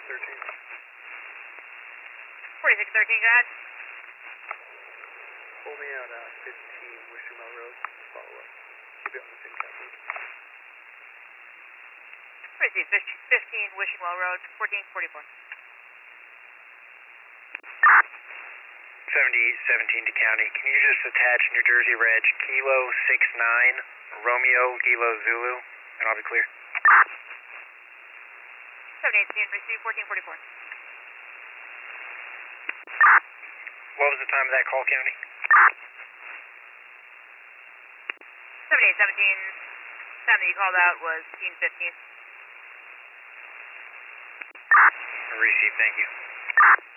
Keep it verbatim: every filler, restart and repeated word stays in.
thirteen. forty-six thirteen, go ahead. Pull me out uh, fifteen Wishing Well Road. Follow up. Keep it on the same capital. forty-six fifteen Wishing Well Road, fourteen forty-four. seventy-eight seventeen to county. Can you just attach New Jersey Reg Kilo six nine Romeo Kilo Zulu, and I'll be clear. seventy-eight seventeen, receive fourteen forty-four. What was the time of that call, county? seventy-eight seventeen, time that you called out was fifteen fifteen. Receive, thank you.